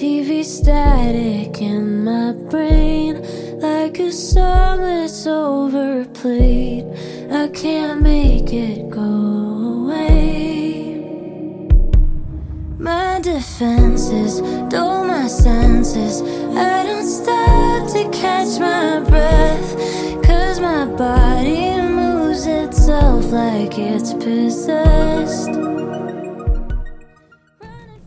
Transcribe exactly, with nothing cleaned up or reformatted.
T V static in my brain, like a song that's overplayed. I can't make it go away. My defenses dull my senses. I don't stop to catch my breath, 'cause my body moves itself like it's possessed.